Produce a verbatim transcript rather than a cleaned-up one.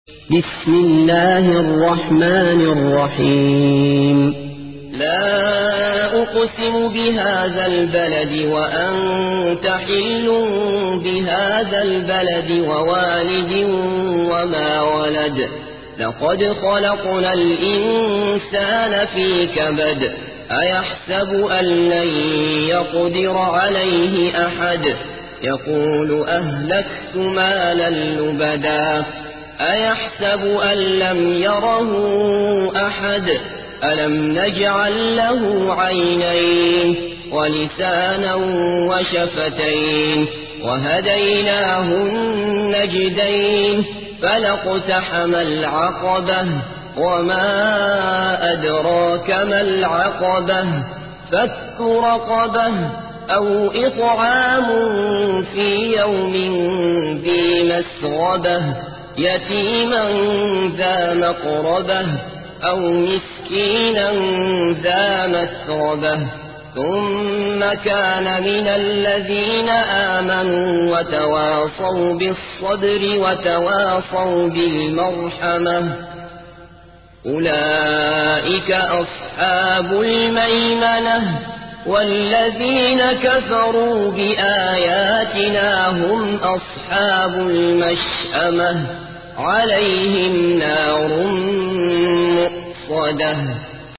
بسم الله الرحمن الرحيم لا أقسم بهذا البلد وأنت حل بهذا البلد ووالد وما ولد لقد خلقنا الإنسان في كبد أيحسب أن لن يقدر عليه أحد يقول أهلكت مالا لبدا أيحسب أن لم يره أحد ألم نجعل له عينين ولسانا وشفتين وهديناه النجدين فلاقتحم العقبة وما أدراك ما العقبة فك رقبة أو إطعام في يوم ذي مسغبة يتيما ذا مقربة أو مسكينا ذا مسربة ثم كان من الذين آمنوا وتواصوا بالصبر وتواصوا بالمرحمة أولئك أصحاب الميمنة والذين كفروا بآياتنا هم أصحاب المشأمة عليهم نار مؤصدة